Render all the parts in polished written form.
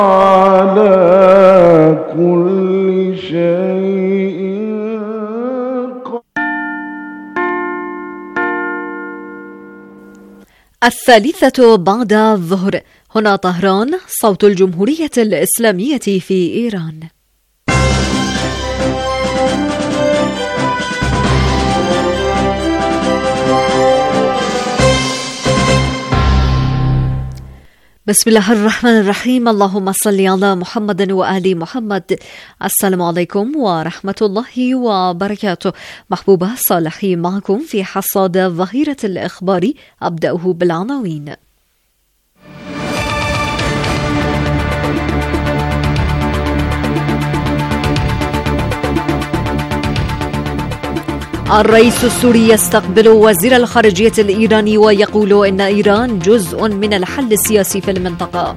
على كل شيء. الثالثة بعد الظهر. هنا طهران، صوت الجمهورية الإسلامية في إيران. بسم الله الرحمن الرحيم. اللهم صل على محمد وآل محمد. السلام عليكم ورحمة الله وبركاته. محبوبة صالحي معكم في حصاد ظهيرة الإخبار. أبدأه بالعناوين. الرئيس السوري يستقبل وزير الخارجية الإيراني ويقول إن إيران جزء من الحل السياسي في المنطقة.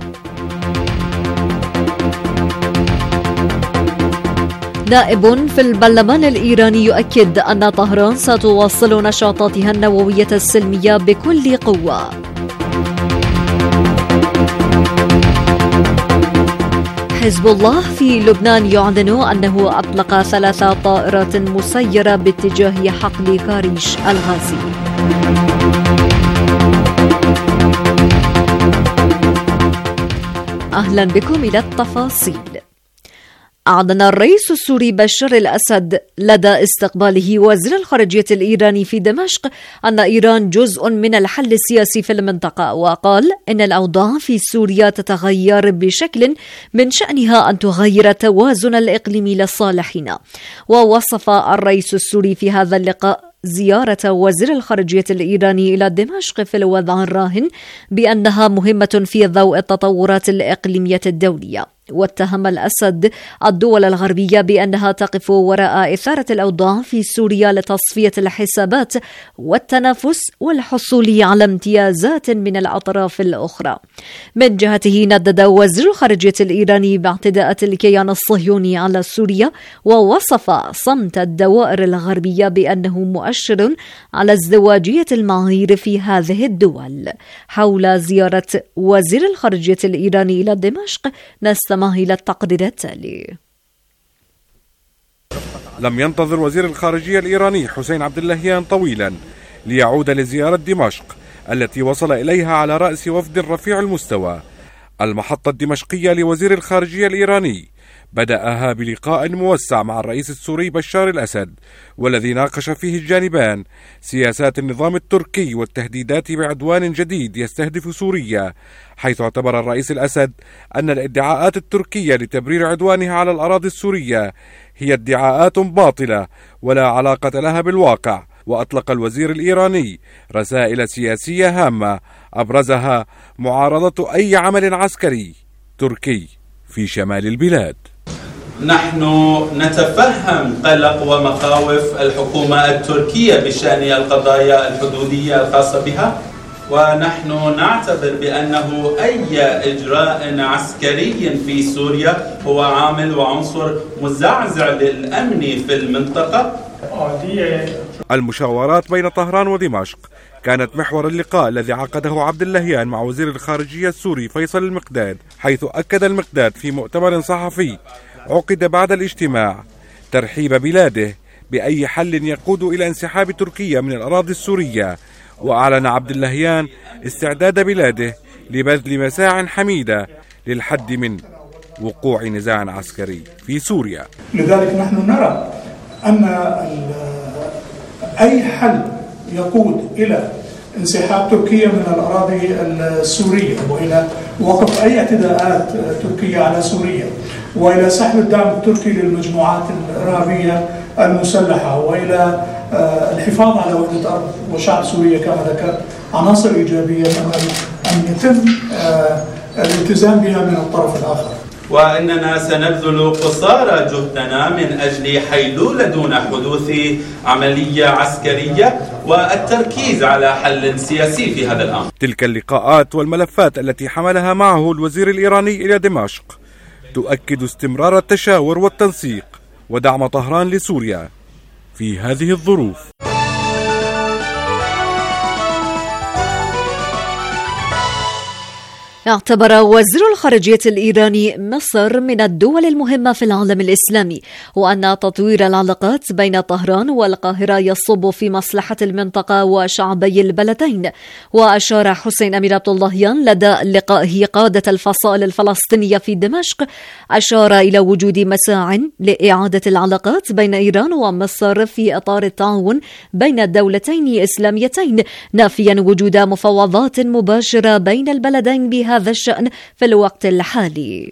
نائب في البرلمان الإيراني يؤكد أن طهران ستواصل نشاطاتها النووية السلمية بكل قوة. حزب الله في لبنان يعلن أنه أطلق 3 طائرات مسيرة باتجاه حقل كاريش الغازي. أهلا بكم إلى التفاصيل. أعلن الرئيس السوري بشار الأسد لدى استقباله وزير الخارجية الإيراني في دمشق أن إيران جزء من الحل السياسي في المنطقة، وقال إن الأوضاع في سوريا تتغير بشكل من شأنها أن تغير التوازن الإقليمي لصالحنا. ووصف الرئيس السوري في هذا اللقاء زيارة وزير الخارجية الإيراني إلى دمشق في الوضع الراهن بأنها مهمة في ضوء التطورات الإقليمية الدولية. واتهم الأسد الدول الغربية بأنها تقف وراء إثارة الأوضاع في سوريا لتصفية الحسابات والتنافس والحصول على امتيازات من الأطراف الأخرى. من جهته ندد وزير الخارجية الإيراني باعتداءات الكيان الصهيوني على سوريا، ووصف صمت الدوائر الغربية بأنه مؤشر على ازدواجية المعايير في هذه الدول. حول زيارة وزير الخارجية الإيراني إلى دمشق نستمع إلى التقرير التالي. لم ينتظر وزير الخارجية الإيراني حسين عبد اللهيان طويلا ليعود لزيارة دمشق التي وصل إليها على رأس وفد رفيع المستوى. المحطة الدمشقية لوزير الخارجية الإيراني بدأها بلقاء موسع مع الرئيس السوري بشار الأسد، والذي ناقش فيه الجانبان سياسات النظام التركي والتهديدات بعدوان جديد يستهدف سوريا، حيث اعتبر الرئيس الأسد أن الادعاءات التركية لتبرير عدوانها على الأراضي السورية هي ادعاءات باطلة ولا علاقة لها بالواقع. وأطلق الوزير الإيراني رسائل سياسية هامة أبرزها معارضة أي عمل عسكري تركي في شمال البلاد. نحن نتفهم قلق ومخاوف الحكومة التركية بشأن القضايا الحدودية الخاصة بها، ونحن نعتبر بأنه أي إجراء عسكري في سوريا هو عامل وعنصر مزعزع للأمن في المنطقة. المشاورات بين طهران ودمشق كانت محور اللقاء الذي عقده عبد اللهيان مع وزير الخارجية السوري فيصل المقداد، حيث أكد المقداد في مؤتمر صحفي عقد بعد الاجتماع ترحيب بلاده بأي حل يقود إلى انسحاب تركيا من الأراضي السورية. وأعلن عبد اللهيان استعداد بلاده لبذل مساع حميدة للحد من وقوع نزاع عسكري في سوريا. لذلك نحن نرى أن أي حل يقود إلى انسحاب تركيا من الأراضي السورية وإلى وقف أي اعتداءات تركية على سوريا وإلى سحب الدعم التركي للمجموعات الإرهابية المسلحة وإلى الحفاظ على وحدة أرض وشعب سوريا كما ذكرت عناصر إيجابية أن يتم الالتزام بها من الطرف الآخر. وإننا سنبذل قصارى جهدنا من أجل حيلولة دون حدوث عملية عسكرية والتركيز على حل سياسي في هذا الأمر. تلك اللقاءات والملفات التي حملها معه الوزير الإيراني إلى دمشق تؤكد استمرار التشاور والتنسيق ودعم طهران لسوريا في هذه الظروف. اعتبر وزير الخارجية الإيراني مصر من الدول المهمة في العالم الإسلامي، وأن تطوير العلاقات بين طهران والقاهرة يصب في مصلحة المنطقة وشعبي البلدين. وأشار حسين أمير عبد اللهيان لدى لقائه قادة الفصائل الفلسطينية في دمشق، أشار إلى وجود مساع لإعادة العلاقات بين إيران ومصر في إطار التعاون بين الدولتين إسلاميتين، نافيا وجود مفاوضات مباشرة بين البلدين بهذا الشأن في الوقت الحالي.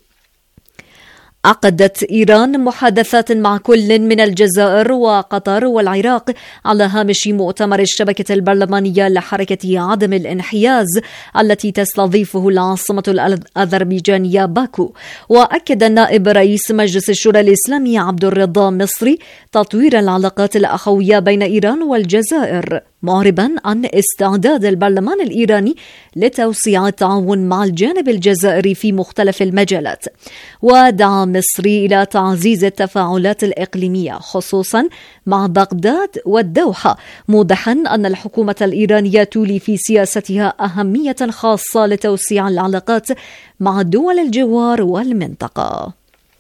عقدت إيران محادثات مع كل من الجزائر وقطر والعراق على هامش مؤتمر الشبكة البرلمانية لحركة عدم الانحياز التي تستضيفه العاصمة الأذربيجانية باكو. وأكد نائب رئيس مجلس الشورى الإسلامي عبد الرضا مصري تطوير العلاقات الأخوية بين إيران والجزائر، معربا عن استعداد البرلمان الإيراني لتوسيع التعاون مع الجانب الجزائري في مختلف المجالات. ودعا مصري إلى تعزيز التفاعلات الإقليمية خصوصا مع بغداد والدوحة، موضحا أن الحكومة الإيرانية تولي في سياستها أهمية خاصة لتوسيع العلاقات مع دول الجوار والمنطقة.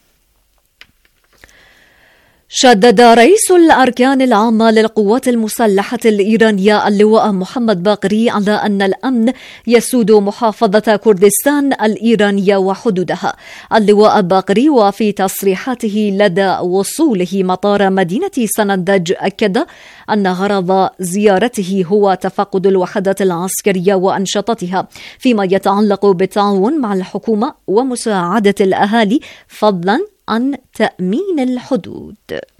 شدد رئيس الأركان العامة للقوات المسلحة الإيرانية اللواء محمد باقري على أن الأمن يسود محافظة كردستان الإيرانية وحدودها. اللواء باقري وفي تصريحاته لدى وصوله مطار مدينة سنندج أكد أن غرض زيارته هو تفقد الوحدات العسكرية وأنشطتها فيما يتعلق بالتعاون مع الحكومة ومساعدة الأهالي فضلا عن تأمين الحدود.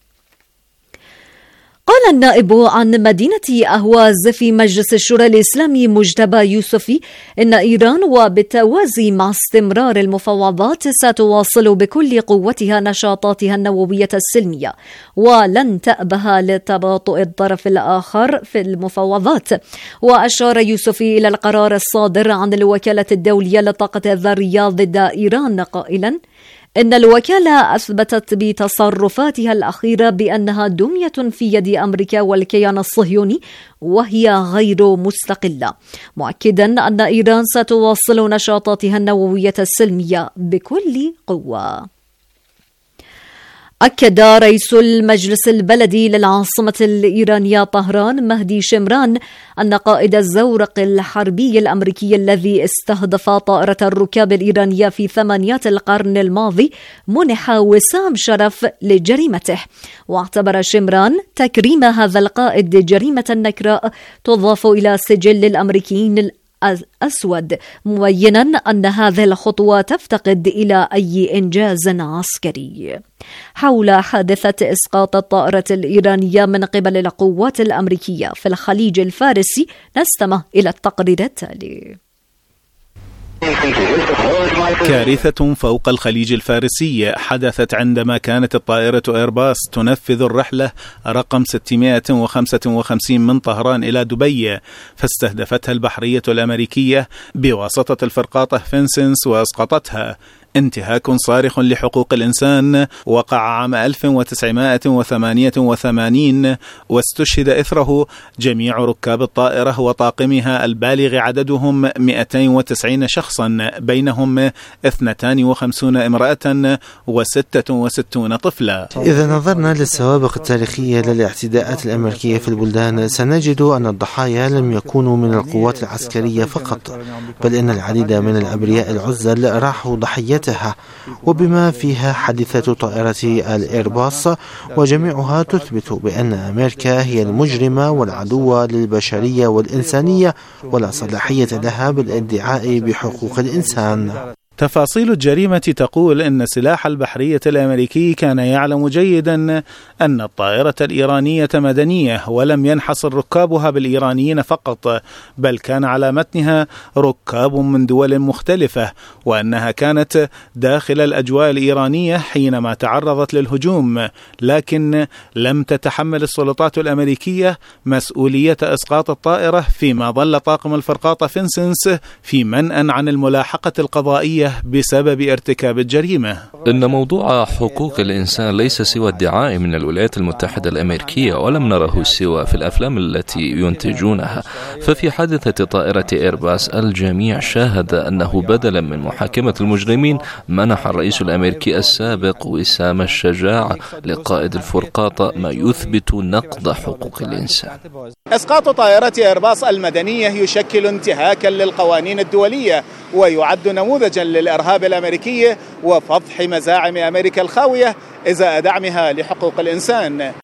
قال النائب عن مدينة أهواز في مجلس الشورى الإسلامي مجتبى يوسفي إن إيران وبالتوازي مع استمرار المفاوضات ستواصل بكل قوتها نشاطاتها النووية السلمية ولن تأبه لتباطؤ الطرف الآخر في المفاوضات. وأشار يوسفي إلى القرار الصادر عن الوكالة الدولية للطاقة الذرية ضد إيران قائلا إن الوكالة أثبتت بتصرفاتها الأخيرة بأنها دمية في يد أمريكا والكيان الصهيوني وهي غير مستقلة، مؤكدا أن إيران ستواصل نشاطاتها النووية السلمية بكل قوة. أكد رئيس المجلس البلدي للعاصمة الإيرانية طهران مهدي شمران أن قائد الزورق الحربي الأمريكي الذي استهدف طائرة الركاب الإيرانية في 8 القرن الماضي منح وسام شرف لجريمته. واعتبر شمران تكريم هذا القائد جريمة نكراء تضاف إلى سجل الأمريكيين الأسود، مبينا أن هذه الخطوة تفتقد إلى أي إنجاز عسكري. حول حادثة إسقاط الطائرة الإيرانية من قبل القوات الأمريكية في الخليج الفارسي نستمع إلى التقرير التالي. كارثة فوق الخليج الفارسي حدثت عندما كانت الطائرة إيرباص تنفذ الرحلة رقم 655 من طهران إلى دبي، فاستهدفتها البحرية الأمريكية بواسطة الفرقاطة فينسنس وأسقطتها. انتهاك صارخ لحقوق الإنسان وقع عام 1988 واستشهد إثره جميع ركاب الطائرة وطاقمها البالغ عددهم 290 شخصا، بينهم 52 امرأة و66 طفلا. إذا نظرنا للسوابق التاريخية للاعتداءات الأمريكية في البلدان سنجد أن الضحايا لم يكونوا من القوات العسكرية فقط، بل إن العديد من الأبرياء العزل راحوا ضحية وبما فيها حادثة طائرة الإيرباص، وجميعها تثبت بأن أمريكا هي المجرمة والعدوة للبشرية والإنسانية ولا صلاحية لها بالادعاء بحقوق الإنسان. تفاصيل الجريمة تقول إن سلاح البحرية الأمريكي كان يعلم جيدا أن الطائرة الإيرانية مدنية ولم ينحصر ركابها بالإيرانيين فقط، بل كان على متنها ركاب من دول مختلفة، وأنها كانت داخل الأجواء الإيرانية حينما تعرضت للهجوم، لكن لم تتحمل السلطات الأمريكية مسؤولية إسقاط الطائرة، فيما ظل طاقم الفرقاطة فينسنس في منأى عن الملاحقة القضائية الدولة بسبب ارتكاب الجريمة. إن موضوع حقوق الإنسان ليس سوى ادعاء من الولايات المتحدة الأمريكية، ولم نره سوى في الأفلام التي ينتجونها. ففي حادثة طائرة إيرباص الجميع شاهد أنه بدلا من محاكمة المجرمين منح الرئيس الأمريكي السابق وسام الشجاع لقائد الفرقاطة، ما يثبت نقض حقوق الإنسان. إسقاط طائرة إيرباص المدنية يشكل انتهاكا للقوانين الدولية، ويعد نموذجا للإرهاب الأمريكي وفضح مزاعم أمريكا الخاوية إزاء دعمها لحقوق الإنسان.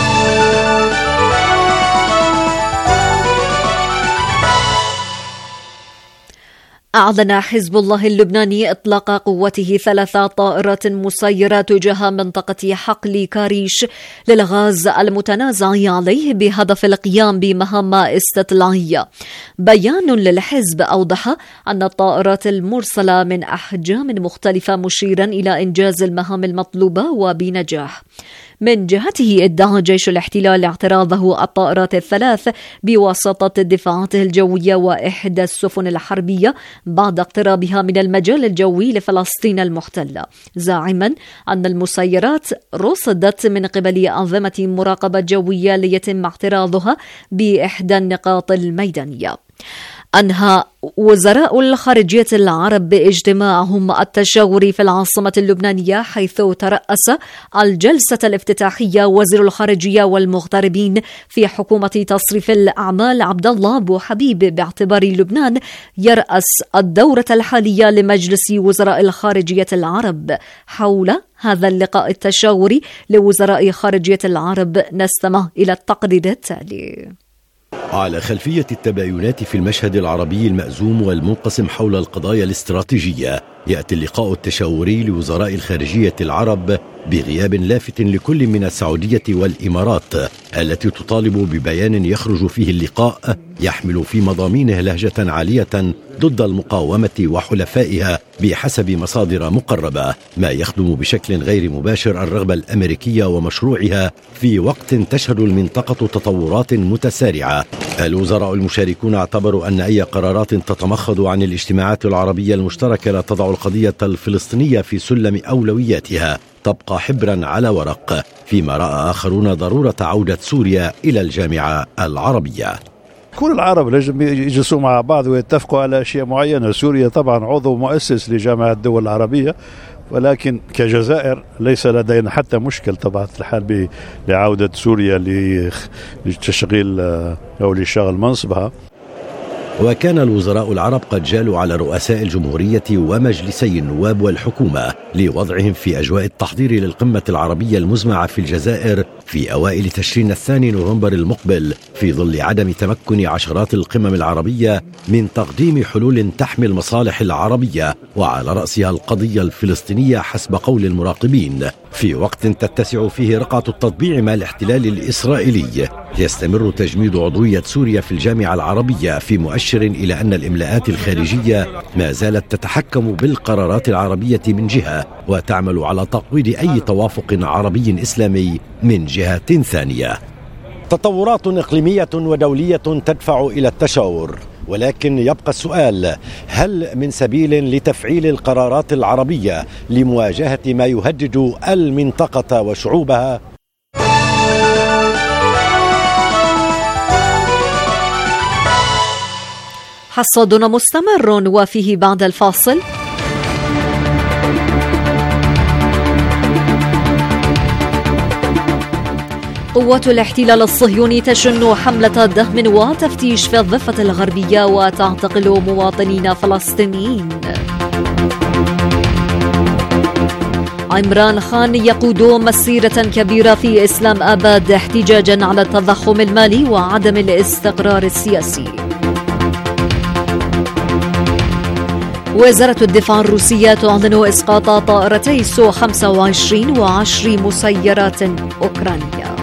أعلن حزب الله اللبناني إطلاق قوته 3 طائرات مسيرة تجاه منطقة حقل كاريش للغاز المتنازع عليه بهدف القيام بمهام استطلاعية. بيان للحزب أوضح أن الطائرات المرسلة من أحجام مختلفة، مشيرا إلى إنجاز المهام المطلوبة وبنجاح. من جهته ادعى جيش الاحتلال اعتراضه الطائرات ال3 بواسطة دفاعاته الجوية وإحدى السفن الحربية بعد اقترابها من المجال الجوي لفلسطين المحتلة، زاعما أن المسيرات رصدت من قبل أنظمة مراقبة جوية ليتم اعتراضها بإحدى النقاط الميدانية. أنهى وزراء الخارجية العرب باجتماعهم التشاوري في العاصمة اللبنانية، حيث ترأس الجلسة الافتتاحية وزير الخارجية والمغتربين في حكومة تصريف الأعمال عبد الله أبو حبيب، باعتبار لبنان يرأس الدورة الحالية لمجلس وزراء الخارجية العرب. حول هذا اللقاء التشاوري لوزراء خارجية العرب نستمع إلى التقرير التالي. على خلفية التباينات في المشهد العربي المأزوم والمنقسم حول القضايا الاستراتيجية، يأتي اللقاء التشاوري لوزراء الخارجية العرب بغياب لافت لكل من السعودية والإمارات، التي تطالب ببيان يخرج فيه اللقاء يحمل في مضامينه لهجة عالية ضد المقاومة وحلفائها بحسب مصادر مقربة، ما يخدم بشكل غير مباشر الرغبة الأمريكية ومشروعها في وقت تشهد المنطقة تطورات متسارعة. الوزراء المشاركون اعتبروا أن أي قرارات تتمخض عن الاجتماعات العربية المشتركة لا تضع القضية الفلسطينية في سلم أولوياتها تبقى حبرا على ورق، فيما رأى آخرون ضرورة عودة سوريا إلى الجامعة العربية. كل العرب لازم يجلسوا مع بعض ويتفقوا على أشياء معينة. سوريا طبعا عضو مؤسس لجامعة الدول العربية، ولكن كجزائر ليس لدينا حتى مشكل طبعا الحال لعودة سوريا لتشغيل أو لشغل منصبها. وكان الوزراء العرب قد جالوا على رؤساء الجمهورية ومجلسي النواب والحكومة لوضعهم في أجواء التحضير للقمة العربية المزمعة في الجزائر في أوائل تشرين 2 نوفمبر المقبل، في ظل عدم تمكن عشرات القمم العربية من تقديم حلول تحمي المصالح العربية وعلى رأسها القضية الفلسطينية حسب قول المراقبين، في وقت تتسع فيه رقعة التطبيع مع الاحتلال الإسرائيلي. يستمر تجميد عضوية سوريا في الجامعة العربية، في مؤشر إلى أن الإملاءات الخارجية ما زالت تتحكم بالقرارات العربية من جهة، وتعمل على تقويض أي توافق عربي إسلامي من جهة ثانية. تطورات إقليمية ودولية تدفع إلى التشاور، ولكن يبقى السؤال: هل من سبيل لتفعيل القرارات العربية لمواجهة ما يهدد المنطقة وشعوبها؟ حصادنا مستمر وفيه بعد الفاصل. قوات الاحتلال الصهيوني تشن حملة دهم وتفتيش في الضفة الغربية وتعتقل مواطنين فلسطينيين. عمران خان يقود مسيرة كبيرة في إسلام آباد احتجاجا على التضخم المالي وعدم الاستقرار السياسي. وزارة الدفاع الروسية تعلن إسقاط طائرتي سو 25 و10 مسيرات أوكرانية.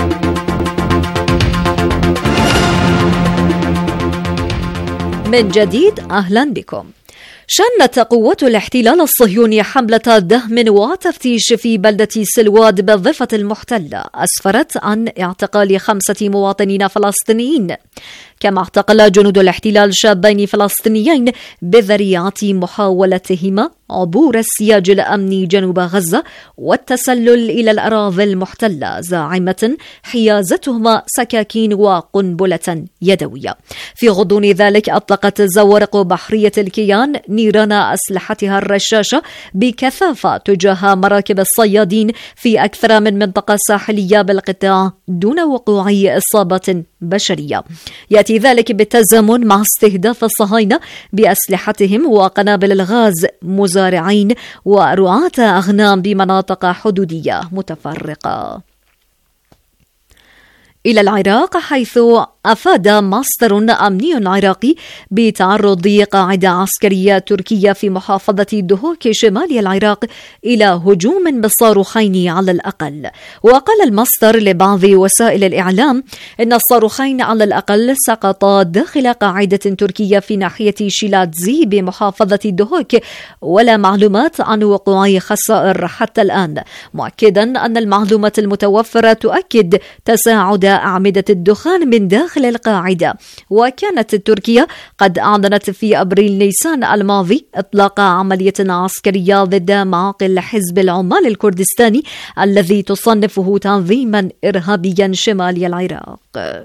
من جديد أهلا بكم. شنت قوات الاحتلال الصهيوني حملة دهم وتفتيش في بلدة سلواد بالضفة المحتلة، أسفرت عن اعتقال 5 مواطنين فلسطينيين. كما اعتقل جنود الاحتلال شابين فلسطينيين بذريعة محاولتهما عبور السياج الأمني جنوب غزة والتسلل إلى الأراضي المحتلة، زاعمة حيازتهما سكاكين وقنبلة يدوية. في غضون ذلك أطلقت زوارق بحرية الكيان نيران أسلحتها الرشاشة بكثافة تجاه مراكب الصيادين في أكثر من منطقة ساحلية بالقطاع دون وقوع إصابة بشرية. يأتي ذلك بالتزامن مع استهداف الصهاينة بأسلحتهم وقنابل الغاز مزارعين ورعاة أغنام بمناطق حدودية متفرقة. إلى العراق، حيث أفاد مصدر أمني عراقي بتعرض قاعدة عسكرية تركية في محافظة دهوك شمال العراق إلى هجوم بالصاروخين على الأقل. وقال المصدر لبعض وسائل الإعلام إن الصاروخين على الأقل سقطا داخل قاعدة تركية في ناحية شيلاتزي بمحافظة دهوك، ولا معلومات عن وقوع خسائر حتى الآن، مؤكدا أن المعلومات المتوفرة تؤكد تساعد أعمدة الدخان من داخل القاعدة. وكانت تركيا قد أعلنت في أبريل نيسان الماضي إطلاق عملية عسكرية ضد معاقل حزب العمال الكردستاني الذي تصنفه تنظيما إرهابيا شمال العراق.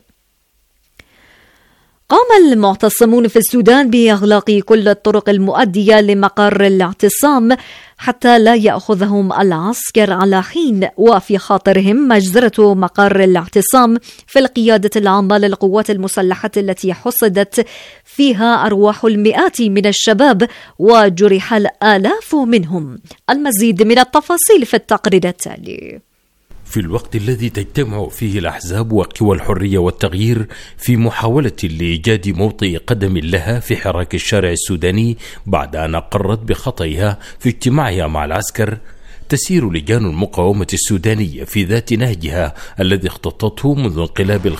قام المعتصمون في السودان بإغلاق كل الطرق المؤدية لمقر الاعتصام حتى لا يأخذهم العسكر على حين، وفي خاطرهم مجزرة مقر الاعتصام في القيادة العامة للقوات المسلحة التي حصدت فيها أرواح المئات من الشباب وجرح الآلاف منهم. المزيد من التفاصيل في التقرير التالي. في الوقت الذي تجتمع فيه الأحزاب وقوى الحرية والتغيير في محاولة لإيجاد موطئ قدم لها في حراك الشارع السوداني بعد أن أقرت بخطئها في اجتماعها مع العسكر، تسير لجان المقاومة السودانية في ذات نهجها الذي اختطته منذ انقلاب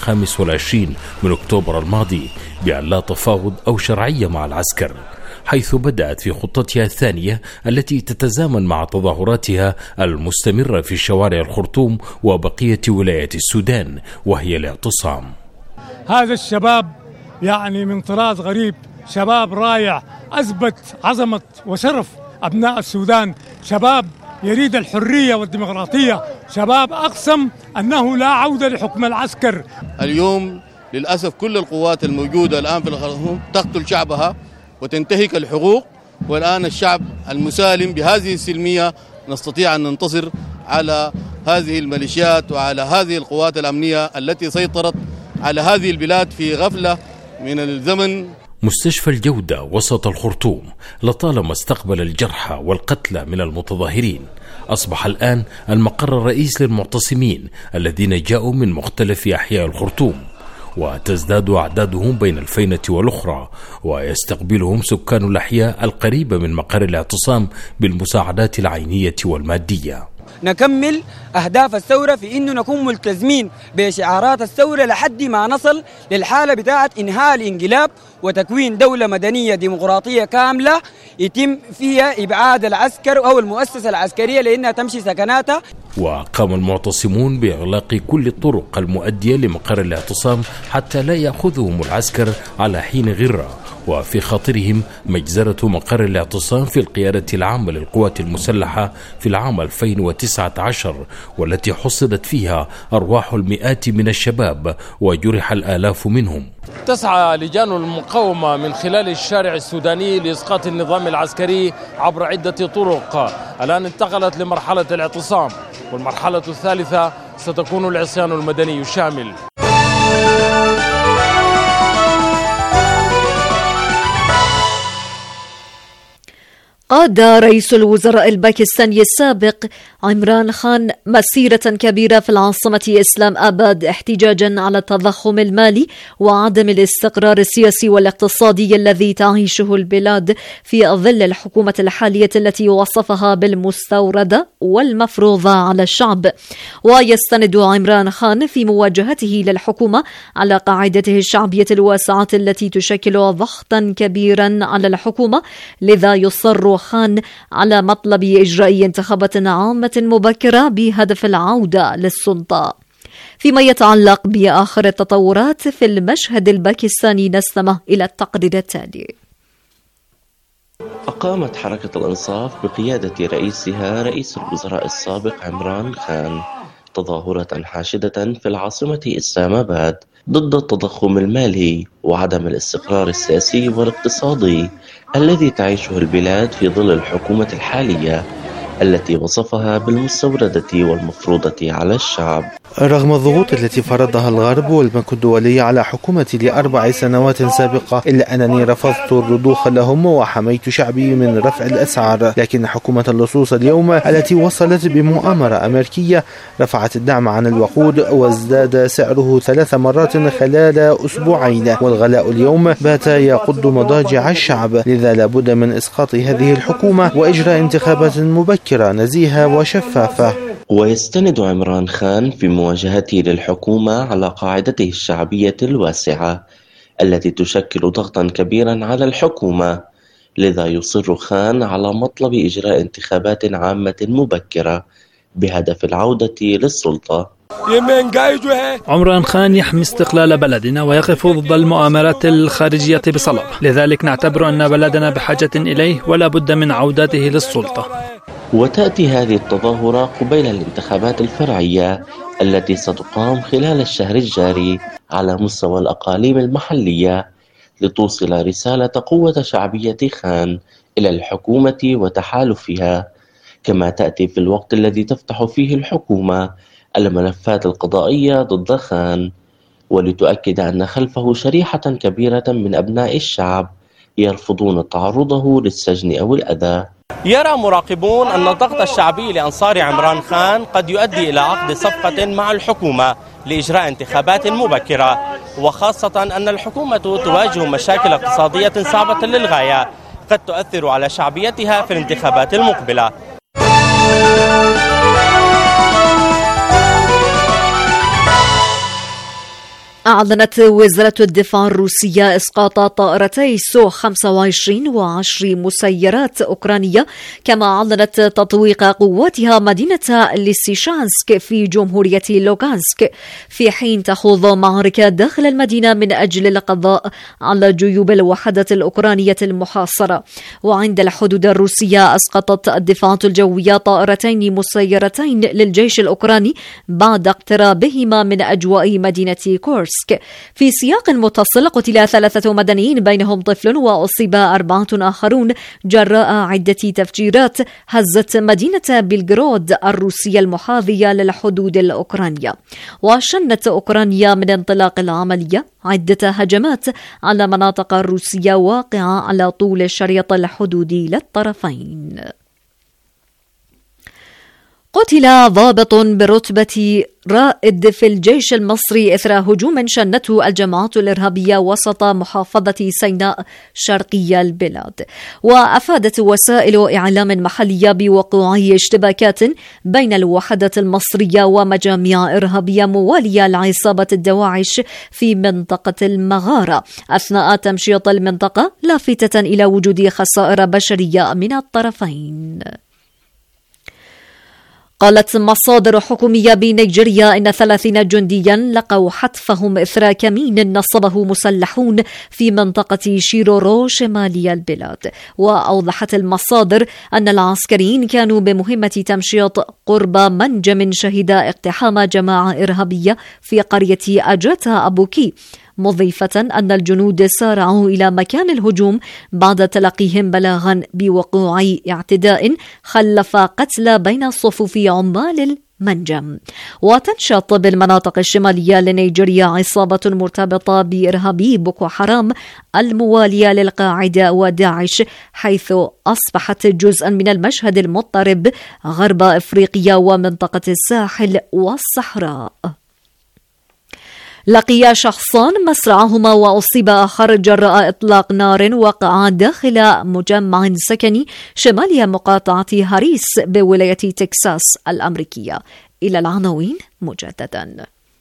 25 من أكتوبر الماضي بأن لا تفاوض أو شرعية مع العسكر، حيث بدأت في خطتها الثانية التي تتزامن مع تظاهراتها المستمرة في شوارع الخرطوم وبقية ولايات السودان، وهي الاعتصام. هذا الشباب يعني من طراز غريب، شباب رائع أثبت عظمة وشرف أبناء السودان، شباب يريد الحرية والديمقراطية، شباب أقسم أنه لا عودة لحكم العسكر. اليوم للأسف كل القوات الموجودة الآن في الخرطوم تقتل شعبها وتنتهك الحقوق، والآن الشعب المسالم بهذه السلمية نستطيع أن ننتصر على هذه الميليشيات وعلى هذه القوات الأمنية التي سيطرت على هذه البلاد في غفلة من الزمن. مستشفى الجودة وسط الخرطوم لطالما استقبل الجرحى والقتلى من المتظاهرين، أصبح الآن المقر الرئيس للمعتصمين الذين جاءوا من مختلف أحياء الخرطوم، وتزداد أعدادهم بين الفينة والأخرى، ويستقبلهم سكان الأحياء القريبة من مقر الاعتصام بالمساعدات العينية والمادية. نكمل أهداف الثورة في إنه نكون ملتزمين بشعارات الثورة لحد ما نصل للحالة بتاعة إنهاء الانقلاب وتكوين دولة مدنية ديمقراطية كاملة يتم فيها إبعاد العسكر أو المؤسسة العسكرية لأنها تمشي سكناتها. وقام المعتصمون بإغلاق كل الطرق المؤدية لمقر الاعتصام حتى لا يأخذهم العسكر على حين غرة، وفي خاطرهم مجزرة مقر الاعتصام في القيادة العامة للقوات المسلحة في العام 2019، والتي حصدت فيها أرواح المئات من الشباب وجرح الآلاف منهم. تسعى لجان المقاومة من خلال الشارع السوداني لإسقاط النظام العسكري عبر عدة طرق. الآن انتقلت لمرحلة الاعتصام، والمرحلة الثالثة ستكون العصيان المدني الشامل. قاد رئيس الوزراء الباكستاني السابق عمران خان مسيرة كبيرة في العاصمة إسلام آباد احتجاجا على التضخم المالي وعدم الاستقرار السياسي والاقتصادي الذي تعيشه البلاد في ظل الحكومة الحالية التي وصفها بالمستوردة والمفروضة على الشعب. ويستند عمران خان في مواجهته للحكومة على قاعدته الشعبية الواسعة التي تشكل ضغطا كبيرا على الحكومة، لذا يصر خان على مطلب إجراء انتخابات عامة مبكرة بهدف العودة للسلطة. فيما يتعلق بآخر التطورات في المشهد الباكستاني نستمع إلى التقرير التالي. أقامت حركة الإنصاف بقيادة رئيسها رئيس الوزراء السابق عمران خان تظاهرة حاشدة في العاصمة إسلام آباد ضد التضخم المالي وعدم الاستقرار السياسي والاقتصادي الذي تعيشه البلاد في ظل الحكومة الحالية التي وصفها بالمستوردة والمفروضة على الشعب. رغم الضغوط التي فرضها الغرب والبنك الدولي على حكومتي ل4 سنوات سابقة، إلا أنني رفضت الرضوخ لهم وحميت شعبي من رفع الأسعار، لكن حكومة اللصوص اليوم التي وصلت بمؤامرة أمريكية رفعت الدعم عن الوقود وازداد سعره 3 مرات خلال أسبوعين، والغلاء اليوم بات يقض مضاجع الشعب. لذا لابد من إسقاط هذه الحكومة وإجراء انتخابات مبكرة نزيهة وشفافة. ويستند عمران خان في مواجهته للحكومة على قاعدته الشعبية الواسعة التي تشكل ضغطا كبيرا على الحكومة، لذا يصر خان على مطلب إجراء انتخابات عامة مبكرة بهدف العودة للسلطة. عمران خان يحمي استقلال بلدنا ويقف ضد المؤامرات الخارجية بصلب، لذلك نعتبر أن بلدنا بحاجة إليه ولا بد من عودته للسلطة. وتأتي هذه التظاهرة قبيل الانتخابات الفرعية التي ستقام خلال الشهر الجاري على مستوى الأقاليم المحلية لتوصل رسالة قوة شعبية خان إلى الحكومة وتحالفها، كما تأتي في الوقت الذي تفتح فيه الحكومة الملفات القضائية ضد خان، ولتؤكد أن خلفه شريحة كبيرة من أبناء الشعب يرفضون تعرضه للسجن أو الأذى. يرى مراقبون أن الضغط الشعبي لأنصار عمران خان قد يؤدي إلى عقد صفقة مع الحكومة لإجراء انتخابات مبكرة، وخاصة أن الحكومة تواجه مشاكل اقتصادية صعبة للغاية قد تؤثر على شعبيتها في الانتخابات المقبلة. أعلنت وزارة الدفاع الروسية إسقاط طائرتي سو 25 و10 مسيرات أوكرانية، كما أعلنت تطويق قواتها مدينة ليسيشانسك في جمهورية لوغانسك، في حين تخوض معركة داخل المدينة من أجل القضاء على جيوب الوحدات الأوكرانية المحاصرة. وعند الحدود الروسية أسقطت الدفاعات الجوية طائرتين مسيرتين للجيش الأوكراني بعد اقترابهما من أجواء مدينة كورسك. في سياق متصل قتل 3 مدنيين بينهم طفل وأصيب 4 آخرون جراء عدة تفجيرات هزت مدينة بلغراد الروسية المحاذية للحدود الأوكرانية. وشنت أوكرانيا من انطلاق العملية عدة هجمات على مناطق روسية واقعة على طول الشريط الحدودي للطرفين. قتل ضابط برتبة رائد في الجيش المصري إثر هجوم شنته الجماعات الإرهابية وسط محافظة سيناء شرقي البلاد. وأفادت وسائل إعلام محلية بوقوع اشتباكات بين الوحدات المصرية ومجاميع إرهابية موالية لعصابة الدواعش في منطقة المغارة أثناء تمشيط المنطقة، لافتة إلى وجود خسائر بشرية من الطرفين. قالت مصادر حكومية بنيجيريا إن 30 جنديا لقوا حتفهم إثر كمين نصبه مسلحون في منطقة شيرورو شمالي البلاد. وأوضحت المصادر أن العسكريين كانوا بمهمة تمشيط قرب منجم شهد اقتحام جماعة إرهابية في قرية أجاتا أبوكي، مضيفة أن الجنود سارعوا إلى مكان الهجوم بعد تلقيهم بلاغا بوقوع اعتداء خلف قتلى بين صفوف عمال المنجم. وتنشط بالمناطق الشمالية لنيجيريا عصابة مرتبطة بإرهابي بوكو حرام الموالية للقاعدة وداعش، حيث أصبحت جزءا من المشهد المضطرب غرب أفريقيا ومنطقة الساحل والصحراء. لقي شخصان مصرعهما وأصيب آخر جراء إطلاق نار وقع داخل مجمع سكني شمال مقاطعة هاريس بولاية تكساس الأمريكية. إلى العناوين مجددا.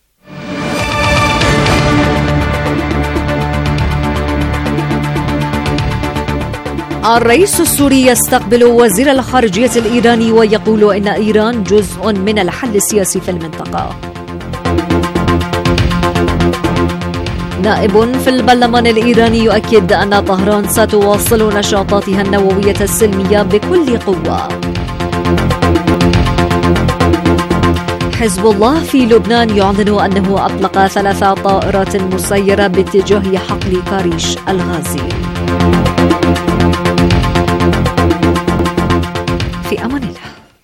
الرئيس السوري يستقبل وزير الخارجية الإيراني ويقول إن إيران جزء من الحل السياسي في المنطقة. نائب في البرلمان الإيراني يؤكد أن طهران ستواصل نشاطاتها النووية السلمية بكل قوة. حزب الله في لبنان يعلن أنه أطلق 3 طائرات مسيرة باتجاه حقل كاريش الغازي. في أمان الله.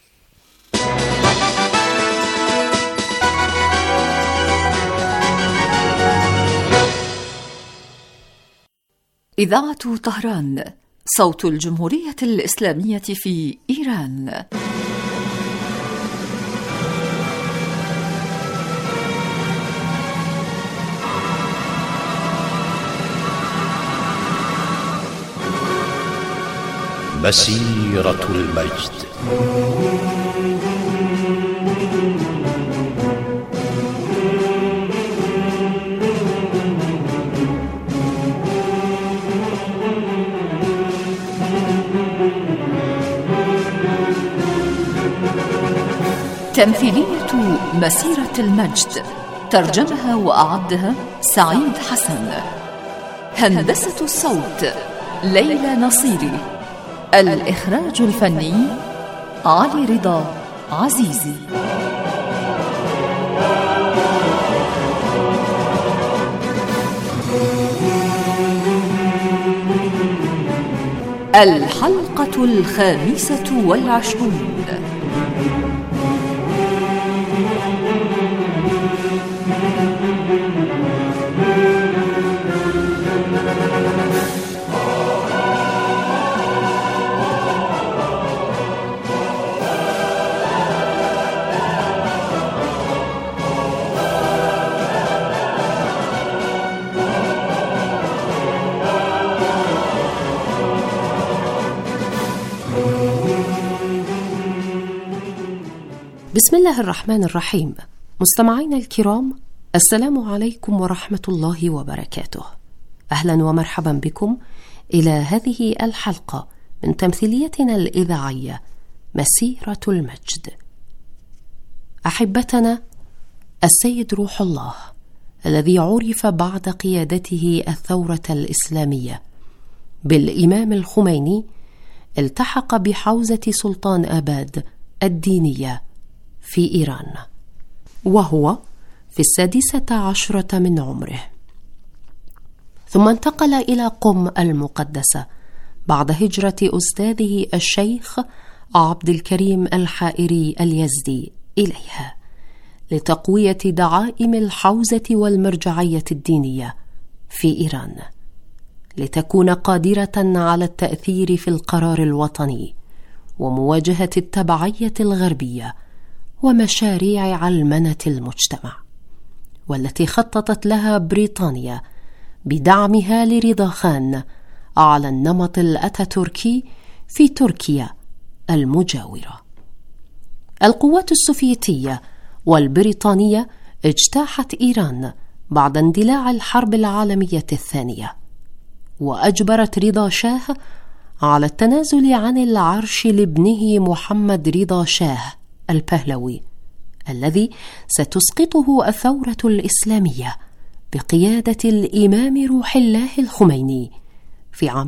إذاعة طهران، صوت الجمهورية الإسلامية في إيران. مسيرة المجد. تمثيلية مسيرة المجد، ترجمها وأعدها سعيد حسن. هندسة الصوت ليلى نصيري. الإخراج الفني علي رضا عزيزي. الحلقة 25. بسم الله الرحمن الرحيم. مستمعينا الكرام، السلام عليكم ورحمة الله وبركاته. أهلا ومرحبا بكم إلى هذه الحلقة من تمثيليتنا الإذاعية مسيرة المجد. أحبتنا، السيد روح الله الذي عرف بعد قيادته الثورة الإسلامية بالإمام الخميني التحق بحوزة سلطان آباد الدينية في إيران، وهو في 16 من عمره، ثم انتقل إلى قم المقدسة بعد هجرة أستاذه الشيخ عبد الكريم الحائري اليزدي إليها لتقوية دعائم الحوزة والمرجعية الدينية في إيران، لتكون قادرة على التأثير في القرار الوطني ومواجهة التبعية الغربية ومشاريع علمنة المجتمع، والتي خططت لها بريطانيا بدعمها لرضا خان على النمط الأتاتوركي في تركيا المجاورة. القوات السوفيتية والبريطانية اجتاحت إيران بعد اندلاع الحرب العالمية الثانية، وأجبرت رضا شاه على التنازل عن العرش لابنه محمد رضا شاه البهلوي، الذي ستسقطه الثورة الإسلامية بقيادة الإمام روح الله الخميني في عام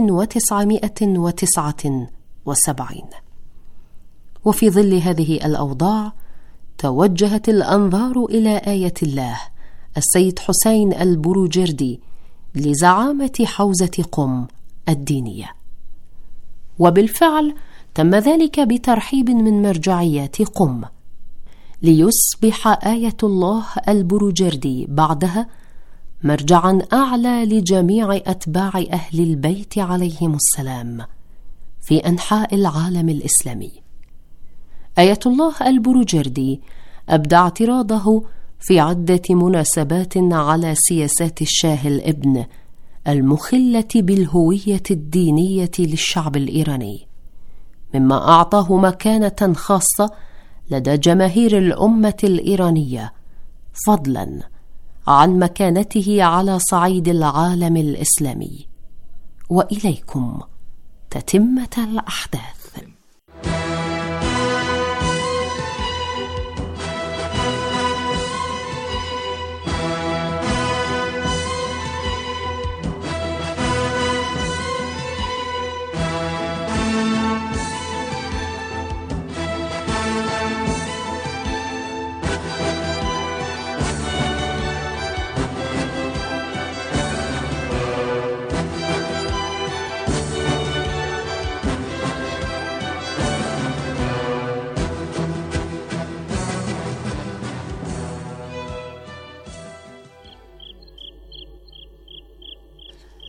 1979. وفي ظل هذه الأوضاع توجهت الأنظار إلى آية الله السيد حسين البروجردي لزعامة حوزة قم الدينية، وبالفعل تم ذلك بترحيب من مرجعيات قم، ليصبح آية الله البروجردي بعدها مرجعا أعلى لجميع أتباع أهل البيت عليهم السلام في أنحاء العالم الإسلامي. آية الله البروجردي أبدى اعتراضه في عدة مناسبات على سياسات الشاه الابن المخلة بالهوية الدينية للشعب الإيراني، مما أعطاه مكانة خاصة لدى جماهير الأمة الإيرانية، فضلا عن مكانته على صعيد العالم الإسلامي. وإليكم تتمة الأحداث.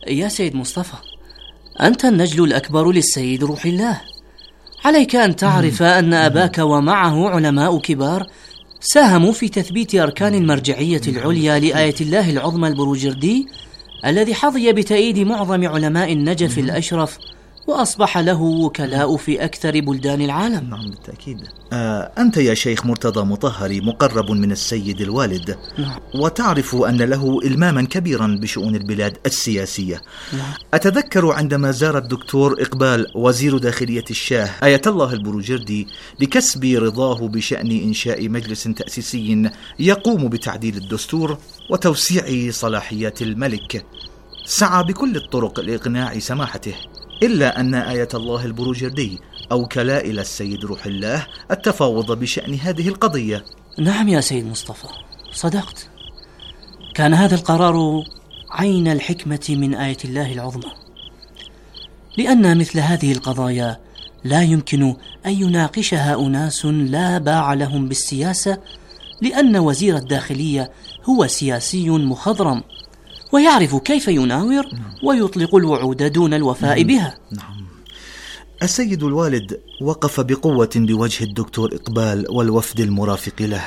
يا سيد مصطفى، أنت النجل الأكبر للسيد روح الله، عليك أن تعرف أن أباك ومعه علماء كبار ساهموا في تثبيت أركان المرجعية العليا لآية الله العظمى البروجردي، الذي حظي بتأييد معظم علماء النجف الأشرف، وأصبح له وكلاء في أكثر بلدان العالم. نعم بالتأكيد. أنت يا شيخ مرتضى مطهري مقرب من السيد الوالد، وتعرف أن له إلماما كبيرا بشؤون البلاد السياسية. أتذكر عندما زار الدكتور إقبال وزير داخلية الشاه آية الله البروجردي لكسب رضاه بشأن إنشاء مجلس تأسيسي يقوم بتعديل الدستور وتوسيع صلاحيات الملك، سعى بكل الطرق لإقناع سماحته، إلا أن آية الله البروجردي أوكل إلى السيد روح الله التفاوض بشأن هذه القضية. نعم يا سيد مصطفى، صدقت، كان هذا القرار عين الحكمة من آية الله العظمى، لأن مثل هذه القضايا لا يمكن أن يناقشها أناس لا باع لهم بالسياسة، لأن وزير الداخلية هو سياسي مخضرم ويعرف كيف يناور ويطلق الوعود دون الوفاء بها. نعم. السيد الوالد وقف بقوة بوجه الدكتور إقبال والوفد المرافق له،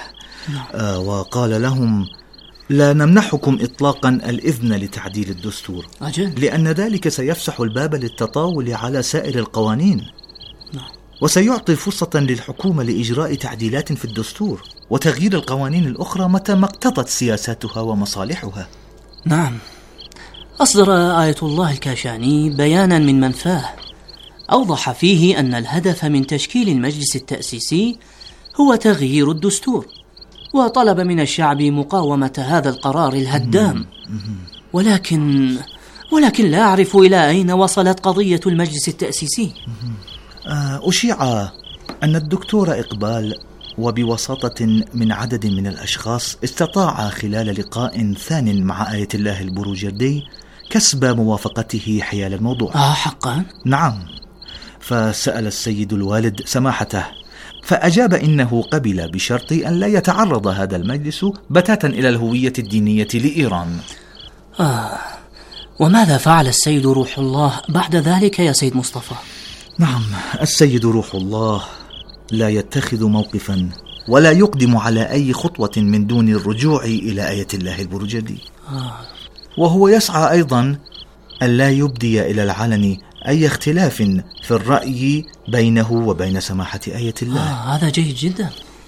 وقال لهم: لا نمنحكم إطلاقا الإذن لتعديل الدستور، لأن ذلك سيفسح الباب للتطاول على سائر القوانين، وسيعطي فرصة للحكومة لإجراء تعديلات في الدستور وتغيير القوانين الأخرى متى ما اقتضت سياساتها ومصالحها. نعم، أصدر آية الله الكاشاني بيانا من منفاه أوضح فيه أن الهدف من تشكيل المجلس التأسيسي هو تغيير الدستور، وطلب من الشعب مقاومة هذا القرار الهدام. ولكن لا أعرف إلى أين وصلت قضية المجلس التأسيسي. أشيع أن الدكتور إقبال وبوساطة من عدد من الأشخاص استطاع خلال لقاء ثان مع آية الله البروجردي كسب موافقته حيال الموضوع. حقا؟ نعم، فسأل السيد الوالد سماحته، فأجاب إنه قبل بشرط أن لا يتعرض هذا المجلس بتاتا إلى الهوية الدينية لإيران. وماذا فعل السيد روح الله بعد ذلك يا سيد مصطفى؟ نعم، السيد روح الله لا يتخذ موقفا ولا يقدم على أي خطوة من دون الرجوع إلى آية الله البروجردي، وهو يسعى أيضا أن لا يبدي إلى العلن أي اختلاف في الرأي بينه وبين سماحة آية الله. هذا جيد جدا.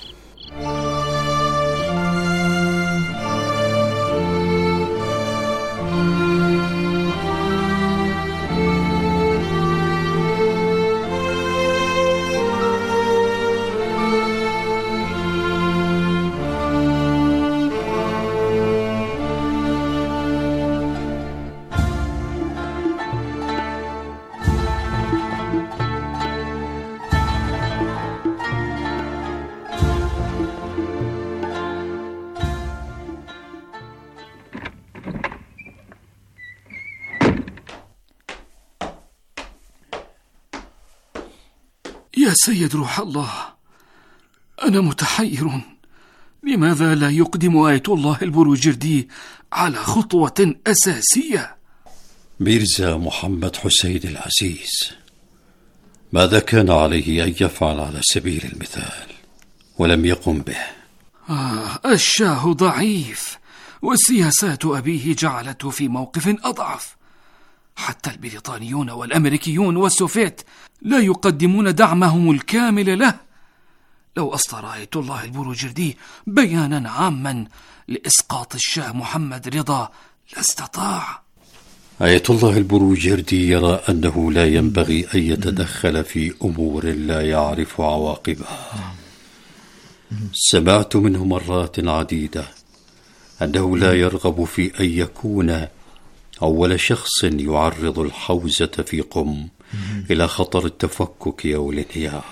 يا سيد روح الله، أنا متحير، لماذا لا يقدم آية الله البروجردي على خطوة أساسية؟ ميرزا محمد حسين العزيز، ماذا كان عليه أن يفعل على سبيل المثال ولم يقم به؟ الشاه ضعيف، وسياسات أبيه جعلته في موقف أضعف. حتى البريطانيون والأمريكيون والسوفيت لا يقدمون دعمهم الكامل له. لو أصدر آية الله البروجردي بيانا عاما لإسقاط الشاه محمد رضا لاستطاع. آية الله البروجردي يرى أنه لا ينبغي أن يتدخل في أمور لا يعرف عواقبها. سمعت منه مرات عديدة أنه لا يرغب في أن يكون أول شخص يعرض الحوزة في قم إلى خطر التفكك أو الانهيار.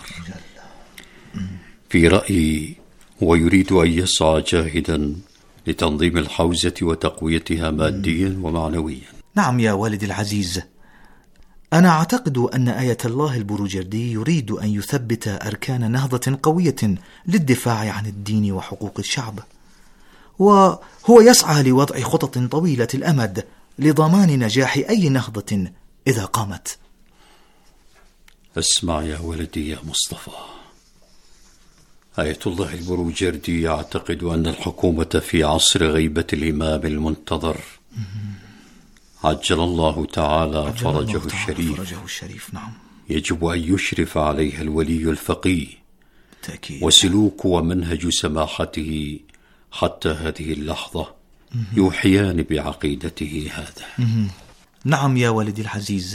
في رأيي هو يريد أن يسعى جاهدا لتنظيم الحوزة وتقويتها ماديا ومعنويا. نعم يا والدي العزيز، أنا أعتقد أن آية الله البروجردي يريد أن يثبت أركان نهضة قوية للدفاع عن الدين وحقوق الشعب، وهو يسعى لوضع خطط طويلة الأمد لضمان نجاح أي نهضة إذا قامت. اسمع يا ولدي يا مصطفى، آية الله البروجردي يعتقد أن الحكومة في عصر غيبة الإمام المنتظر عجل الله تعالى فرجه الشريف نعم. يجب أن يشرف عليها الولي الفقيه وسلوك ومنهج سماحته حتى هذه اللحظة يوحيان بعقيدته هذا. نعم يا ولدي العزيز،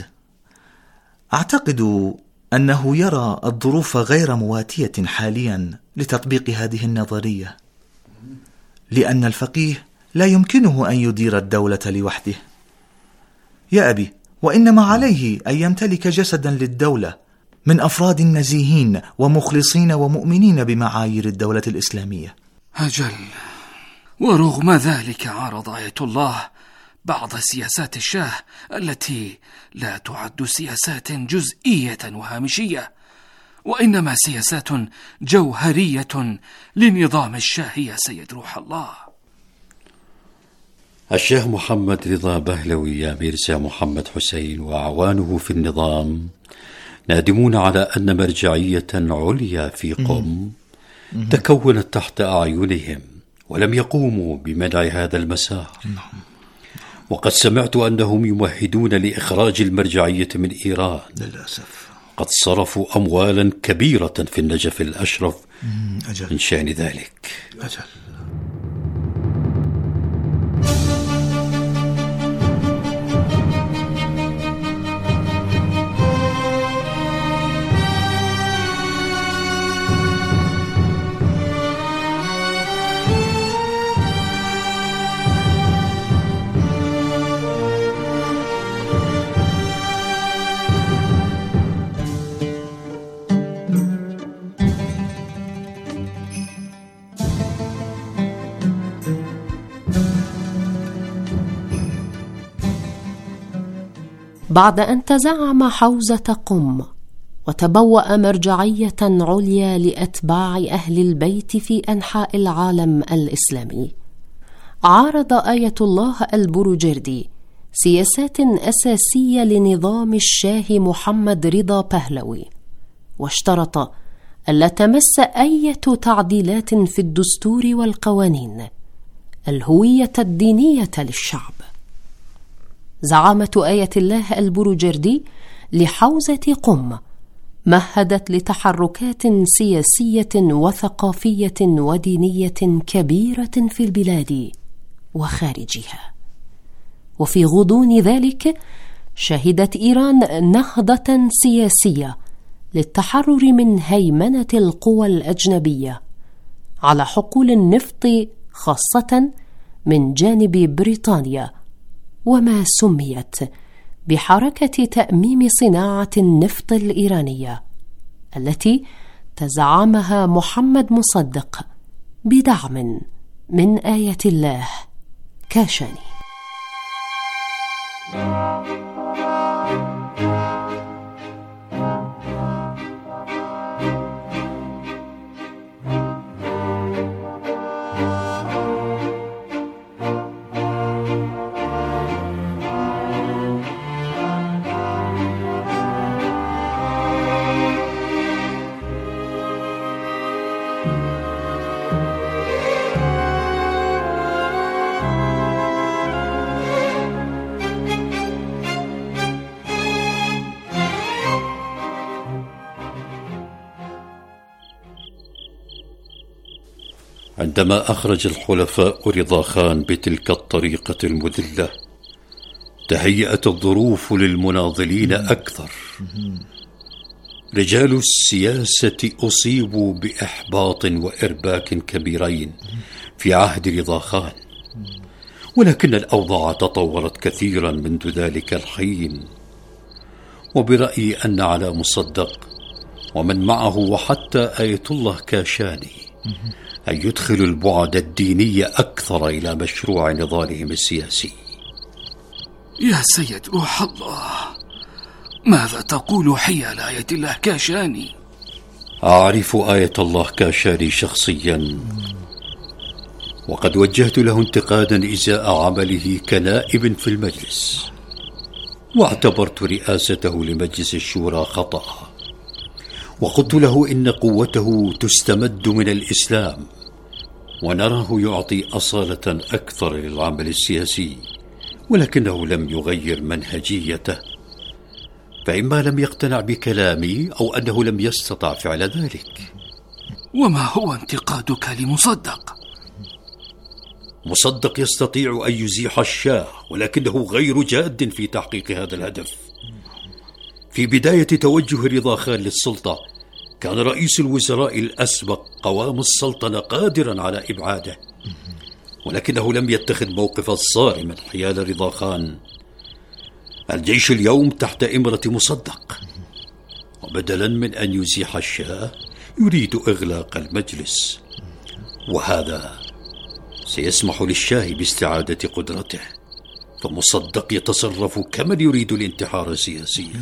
أعتقد أنه يرى الظروف غير مواتية حاليا لتطبيق هذه النظرية، لأن الفقيه لا يمكنه أن يدير الدولة لوحده يا أبي، وإنما عليه أن يمتلك جسدا للدولة من أفراد نزيهين ومخلصين ومؤمنين بمعايير الدولة الإسلامية. أجل، ورغم ذلك عارض آية الله بعض سياسات الشاه التي لا تعد سياسات جزئية وهامشية، وإنما سياسات جوهرية لنظام الشاه يا سيد روح الله. الشاه محمد رضا بهلوي يا ميرزا محمد حسين وأعوانه في النظام نادمون على أن مرجعية عليا في قم تكونت تحت أعينهم ولم يقوموا بمنع هذا المسار. وقد سمعت أنهم يمهدون لإخراج المرجعية من إيران للأسف. قد صرفوا أموالا كبيرة في النجف الأشرف من شأن ذلك. أجل. بعد أن تزعم حوزة قم وتبوأ مرجعية عليا لأتباع أهل البيت في أنحاء العالم الإسلامي، عارض آية الله البروجردي سياسات أساسية لنظام الشاه محمد رضا بهلوي، واشترط ألا تمس أي تعديلات في الدستور والقوانين الهوية الدينية للشعب. زعامة آية الله البروجردي لحوزة قم مهدت لتحركات سياسية وثقافية ودينية كبيرة في البلاد وخارجها، وفي غضون ذلك شهدت إيران نهضة سياسية للتحرر من هيمنة القوى الأجنبية على حقول النفط، خاصة من جانب بريطانيا، وما سميت بحركة تأميم صناعة النفط الإيرانية التي تزعمها محمد مصدق بدعم من آية الله كاشاني. عندما أخرج الحلفاء رضا خان بتلك الطريقة المذلة تهيأت الظروف للمناضلين أكثر. رجال السياسة أصيبوا بإحباط وإرباك كبيرين في عهد رضا خان، ولكن الأوضاع تطورت كثيرا منذ ذلك الحين، وبرأيي أن على مصدق ومن معه وحتى آية الله كاشاني أن يدخلوا البعد الديني أكثر إلى مشروع نضالهم السياسي. يا سيد روح الله، ماذا تقول حيال آية الله كاشاني؟ أعرف آية الله كاشاني شخصيا، وقد وجهت له انتقادا إزاء عمله كنائب في المجلس، واعتبرت رئاسته لمجلس الشورى خطأ، وقلت له إن قوته تستمد من الإسلام، ونراه يعطي أصالة أكثر للعمل السياسي، ولكنه لم يغير منهجيته، فإما لم يقتنع بكلامي أو أنه لم يستطع فعل ذلك. وما هو انتقادك لمصدق؟ مصدق يستطيع أن يزيح الشاه، ولكنه غير جاد في تحقيق هذا الهدف. في بداية توجه رضا خان للسلطة كان رئيس الوزراء الأسبق قوام السلطنة قادرا على إبعاده، ولكنه لم يتخذ موقفا صارما حيال رضا خان. الجيش اليوم تحت إمرة مصدق، وبدلا من أن يزيح الشاه يريد إغلاق المجلس، وهذا سيسمح للشاه باستعادة قدرته، فمصدق يتصرف كمن يريد الانتحار سياسيا.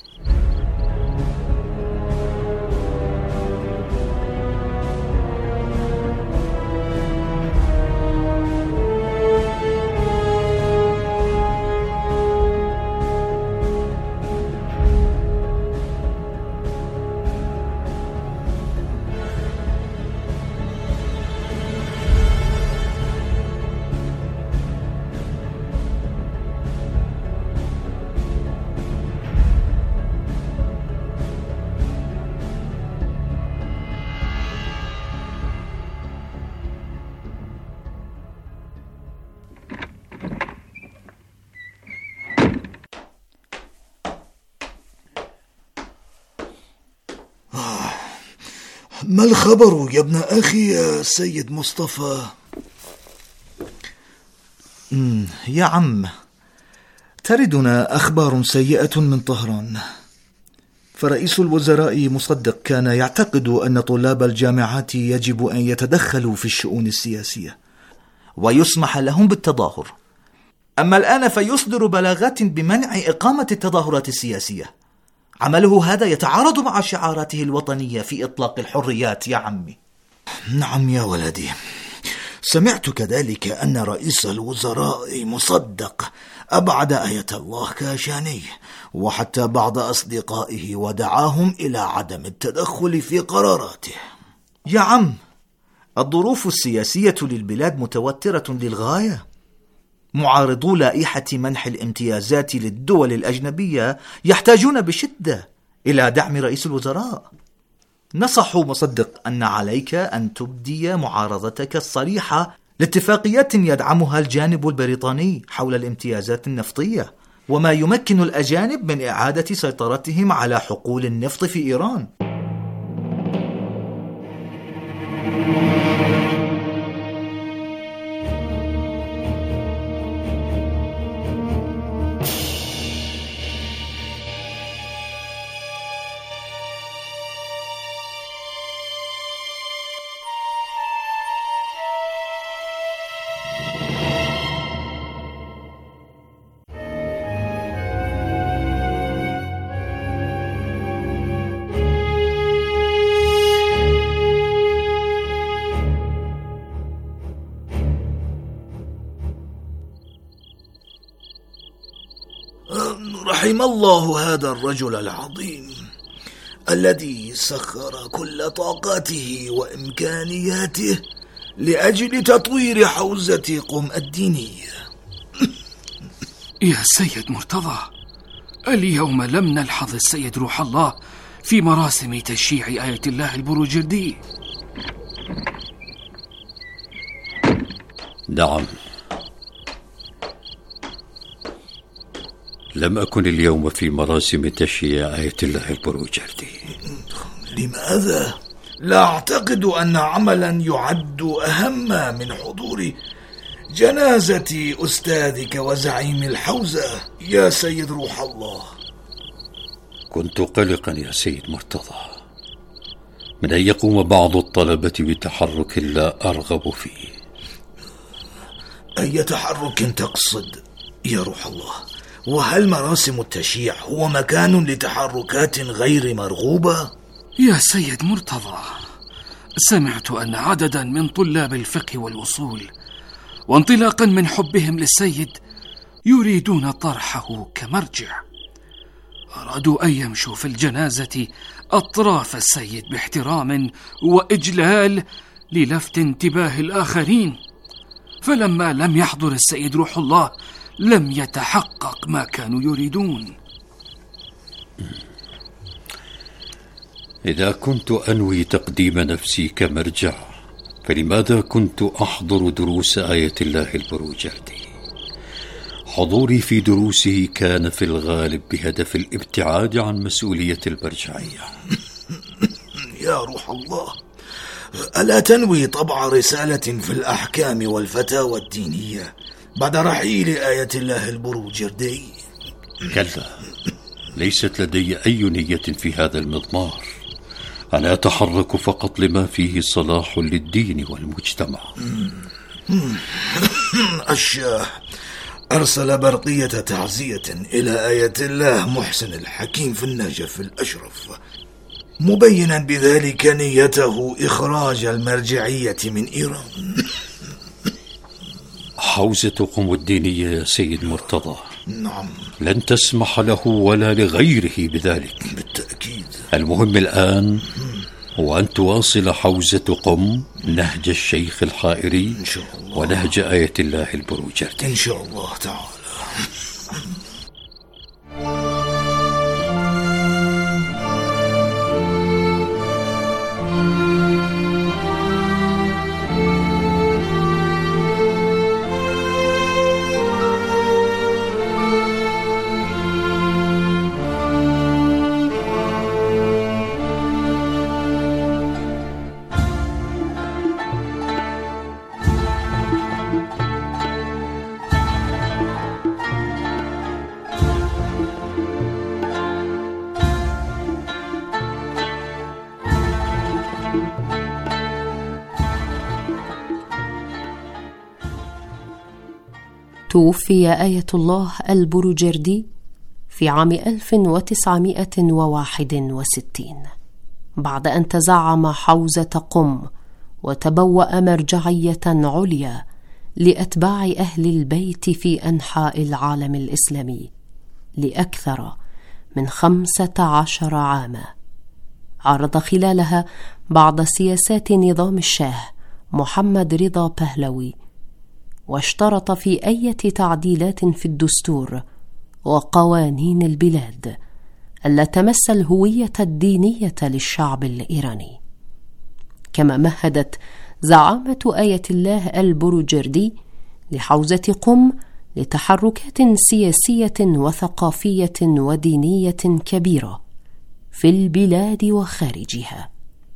ما الخبر يا ابن أخي يا سيد مصطفى؟ يا عم، تردنا أخبار سيئة من طهران، فرئيس الوزراء مصدق كان يعتقد أن طلاب الجامعات يجب أن يتدخلوا في الشؤون السياسية ويسمح لهم بالتظاهر، أما الآن فيصدر بلاغات بمنع إقامة التظاهرات السياسية. عمله هذا يتعارض مع شعاراته الوطنية في إطلاق الحريات يا عمي. نعم يا ولدي، سمعت كذلك أن رئيس الوزراء مصدق أبعد آية الله كاشاني وحتى بعض أصدقائه ودعاهم إلى عدم التدخل في قراراته. يا عم، الظروف السياسية للبلاد متوترة للغاية. معارضو لائحة منح الامتيازات للدول الأجنبية يحتاجون بشدة إلى دعم رئيس الوزراء. نصحوا مصدق أن عليك أن تبدي معارضتك الصريحة لاتفاقيات يدعمها الجانب البريطاني حول الامتيازات النفطية، وما يمكن الأجانب من إعادة سيطرتهم على حقول النفط في إيران. رحم الله هذا الرجل العظيم الذي سخر كل طاقاته وإمكانياته لأجل تطوير حوزة قم الدينية. يا سيد مرتضى، اليوم لم نلحظ السيد روح الله في مراسم تشييع آية الله البروجردي. نعم، لم أكن اليوم في مراسم تشييع آية الله البروجردي. لماذا؟ لا أعتقد أن عملا يعد أهم من حضور جنازة أستاذك وزعيم الحوزة يا سيد روح الله. كنت قلقا يا سيد مرتضى من أن يقوم بعض الطلبة بتحرك لا أرغب فيه. أي تحرك تقصد يا روح الله؟ وهل مراسم التشييع هو مكان لتحركات غير مرغوبة؟ يا سيد مرتضى، سمعت أن عددا من طلاب الفقه والوصول وانطلاقا من حبهم للسيد يريدون طرحه كمرجع. أرادوا أن يمشوا في الجنازة أطراف السيد باحترام وإجلال للفت انتباه الآخرين، فلما لم يحضر السيد روح الله لم يتحقق ما كانوا يريدون. إذا كنت أنوي تقديم نفسي كمرجع فلماذا كنت أحضر دروس آية الله البروجردي؟ حضوري في دروسه كان في الغالب بهدف الابتعاد عن مسؤولية المرجعية. يا روح الله، ألا تنوي طبع رسالة في الأحكام والفتاوى الدينية بعد رحيل آية الله البروجردي؟ كلا، ليست لدي أي نية في هذا المضمار. أنا أتحرك فقط لما فيه صلاح للدين والمجتمع. الشاه أرسل برقية تعزية إلى آية الله محسن الحكيم في النجف الأشرف، مبينا بذلك نيته إخراج المرجعية من إيران. حوزة قم الدينية يا سيد مرتضى نعم، لن تسمح له ولا لغيره بذلك. بالتأكيد. المهم الآن هو أن تواصل حوزة قم نهج الشيخ الحائري إن شاء الله، ونهج آية الله البروجردي إن شاء الله تعالى. توفي آية الله البروجردي في عام 1961 بعد أن تزعم حوزة قم وتبوأ مرجعية عليا لأتباع أهل البيت في أنحاء العالم الإسلامي لأكثر من 15 عاما. عرض خلالها بعض سياسات نظام الشاه محمد رضا بهلوي، واشترط في أي تعديلات في الدستور وقوانين البلاد ألا تمس الهوية الدينية للشعب الإيراني. كما مهدت زعامة آية الله البروجردي لحوزة قم لتحركات سياسية وثقافية ودينية كبيرة في البلاد وخارجها،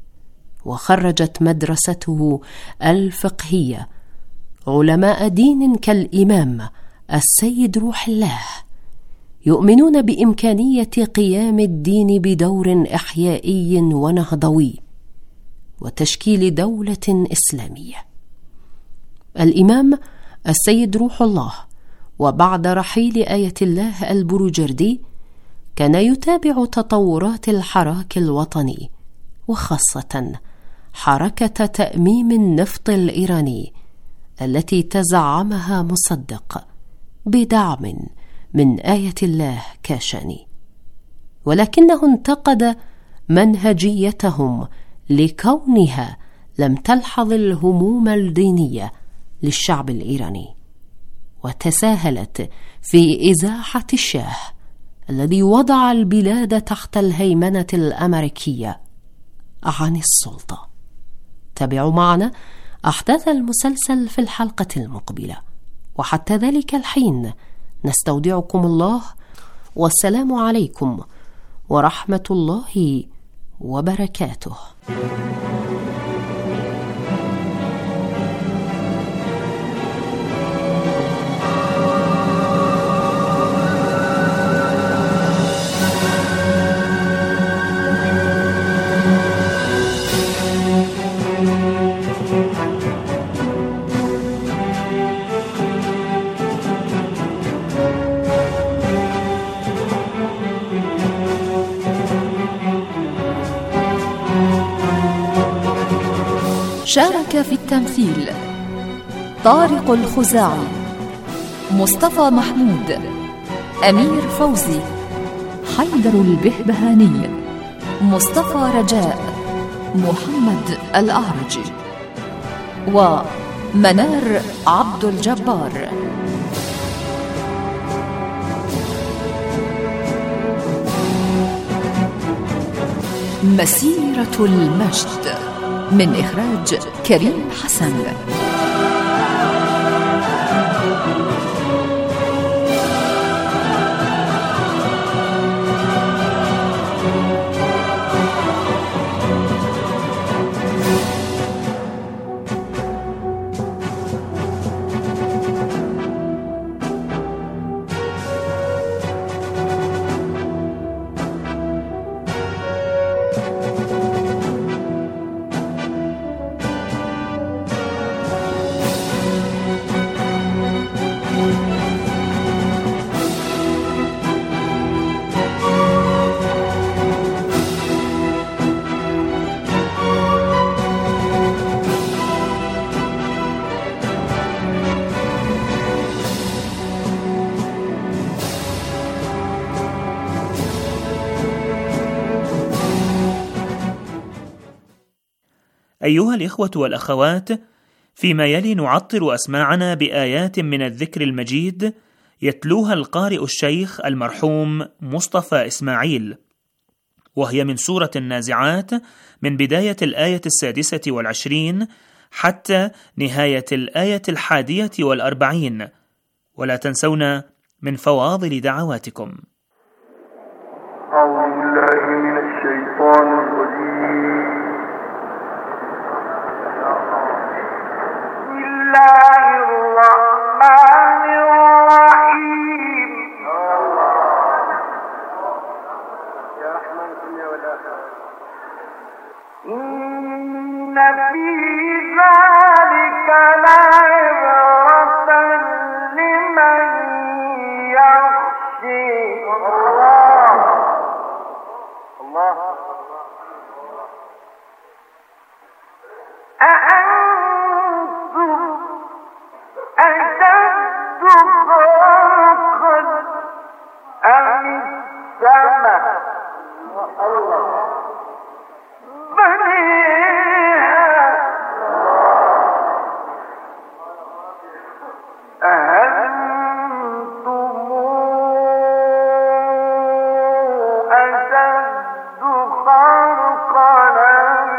وخرجت مدرسته الفقهية علماء دين كالإمام السيد روح الله يؤمنون بإمكانية قيام الدين بدور إحيائي ونهضوي وتشكيل دولة إسلامية. الإمام السيد روح الله وبعد رحيل آية الله البروجردي كان يتابع تطورات الحراك الوطني، وخاصة حركة تأميم النفط الإيراني التي تزعمها مصدق بدعم من آية الله كاشاني، ولكنه انتقد منهجيتهم لكونها لم تلحظ الهموم الدينية للشعب الإيراني، وتساهلت في إزاحة الشاه الذي وضع البلاد تحت الهيمنة الأمريكية عن السلطة. تابعوا معنا أحداث المسلسل في الحلقة المقبلة، وحتى ذلك الحين نستودعكم الله، والسلام عليكم ورحمة الله وبركاته. شارك في التمثيل طارق الخزاعي، مصطفى محمود، أمير فوزي، حيدر البهبهاني، مصطفى رجاء، محمد الأعرجي، ومنار عبد الجبار. مسيرة المجد من إخراج كريم حسن. أيها الإخوة والأخوات، فيما يلي نعطر أسماعنا بآيات من الذكر المجيد يتلوها القارئ الشيخ المرحوم مصطفى إسماعيل، وهي من سورة النازعات من بداية الآية 26 حتى نهاية الآية 41، ولا تنسونا من فواضل دعواتكم. أعوذ بالله من الشيطان الرجيم. بسم الله الرحمن الرحيم. يا رحمن الدنيا والآخرة. إن في ذلك لعبرة لمن يخشى الله. أأنتم أشد خلقا أم السماء بنيها أأنتم أشد خلقا أم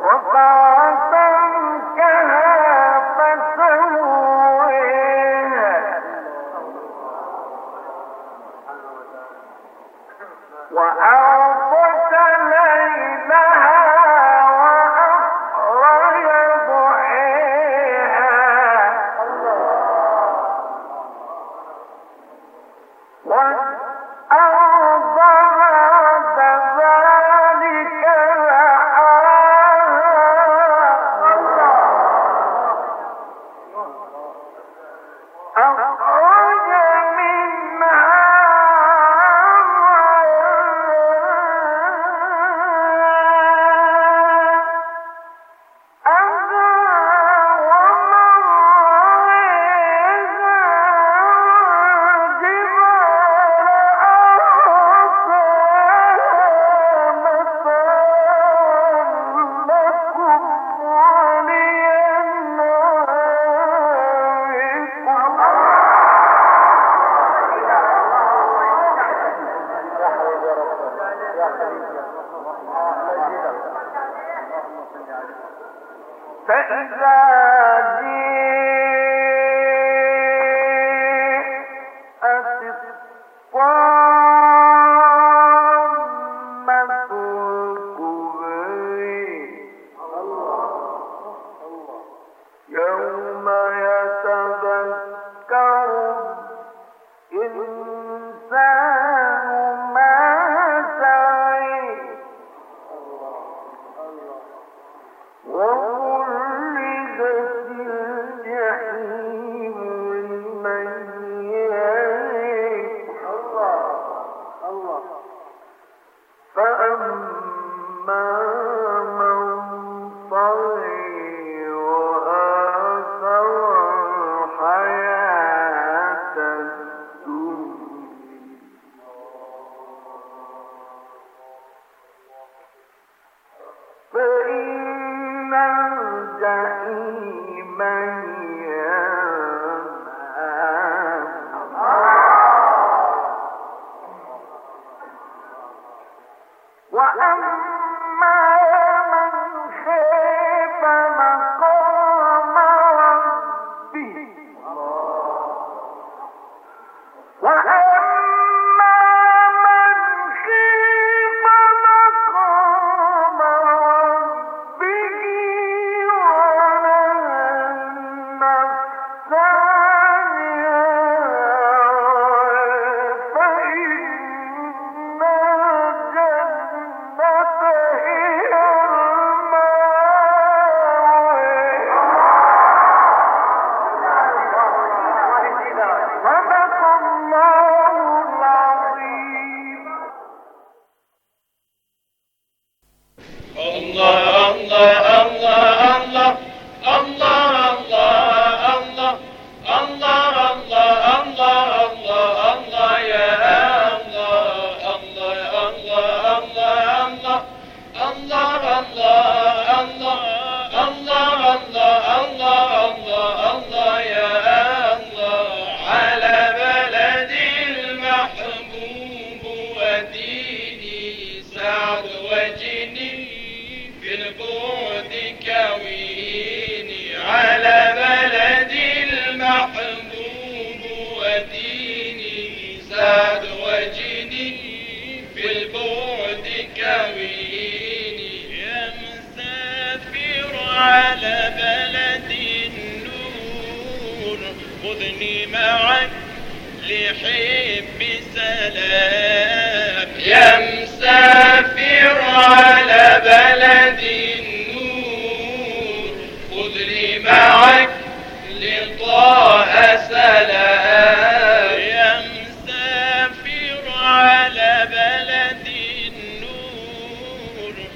لحب سلام يا مسافر على